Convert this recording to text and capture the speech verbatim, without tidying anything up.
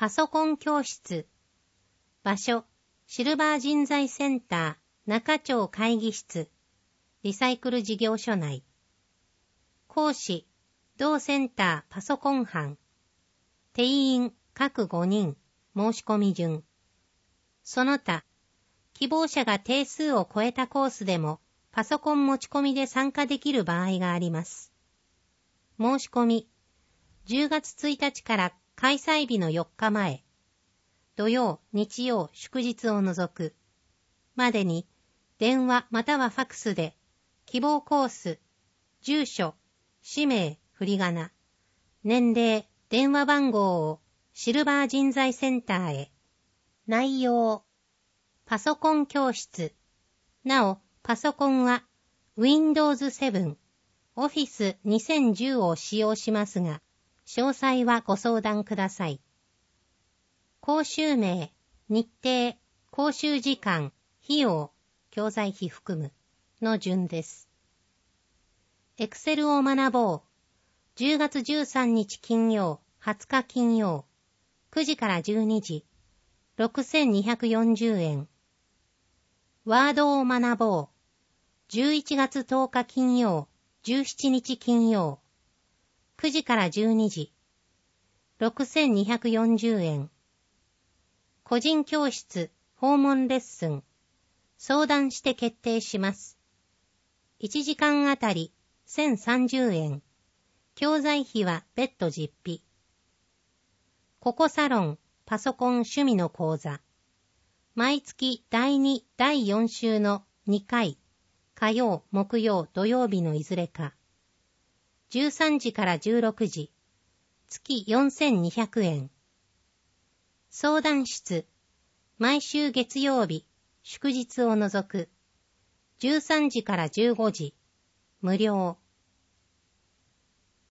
パソコン教室。場所、シルバー人材センター、中町会議室。リサイクル事業所内。講師、同センターパソコン班。定員、各ごにん。申し込み順。その他、希望者が定数を超えたコースでも、パソコン持ち込みで参加できる場合があります。申し込み、じゅうがつついたちから開催日のよっかまえ、土曜、日曜、祝日を除く、までに、電話またはファクスで、希望コース、住所、氏名、振り仮名、年齢、電話番号をシルバー人材センターへ。内容、パソコン教室。なお、パソコンは ウィンドウズセブン、オフィスにせんじゅうを使用しますが、詳細はご相談ください。講習名、日程、講習時間、費用、教材費含むの順です。Excel を学ぼう。じゅうがつじゅうさんにち金曜、はつか金曜、くじからじゅうにじ、ろくせんにひゃくよんじゅうえん。ワードを学ぼう。じゅういちがつとおか金曜、じゅうしちにち金曜、くじからじゅうにじ、ろくせんにひゃくよんじゅうえん。個人教室、訪問レッスン、相談して決定します。いちじかんあたりせんさんじゅうえん。教材費は別途実費。ココサロン、パソコン趣味の講座。毎月だいに、だいよん週のにかい、火曜、木曜、土曜日のいずれか。じゅうさんじからじゅうろくじ、月よんせんにひゃくえん。相談室、毎週月曜日、祝日を除く。じゅうさんじからじゅうごじ、無料。